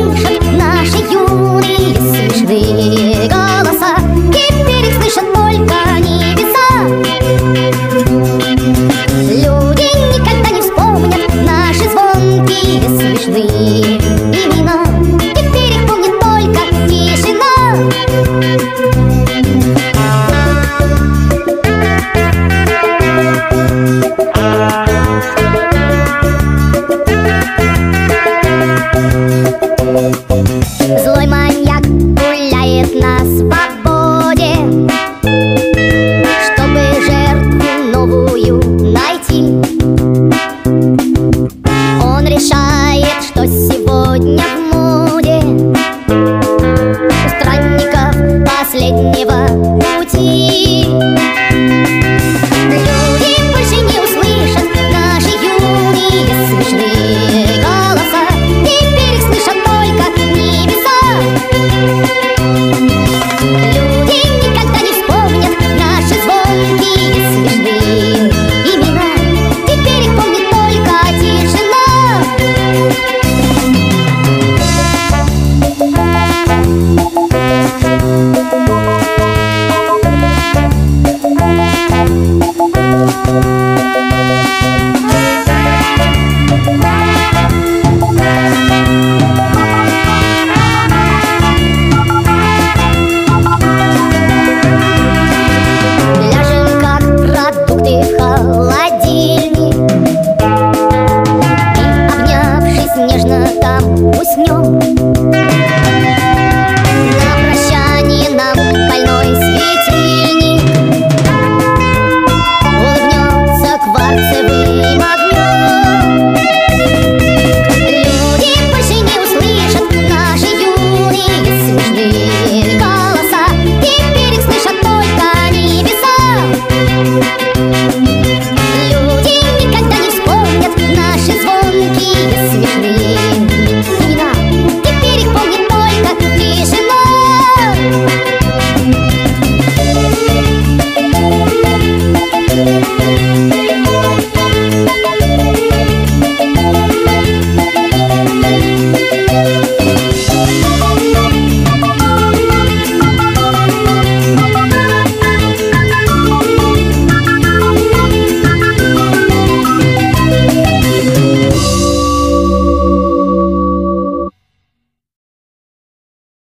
услышат наши юные смешные голоса. Теперь их слышат только небеса. Люди никогда не вспомнят наши звонкие смешные имена. Теперь их помнит только тишина. Злой маньяк гуляет на свободе, чтобы жертву новую найти. Он решает, что сегодня в моде у странников последнего пути. Люди больше не услышат наши юные смешные голоса. Теперь их слышат только небеса. Люди никогда не вспомнят наши звонкие смешные имена. Теперь их помнит только тишина. Ляжем как продукты в холодильник и, обнявшись нежно, там уснем.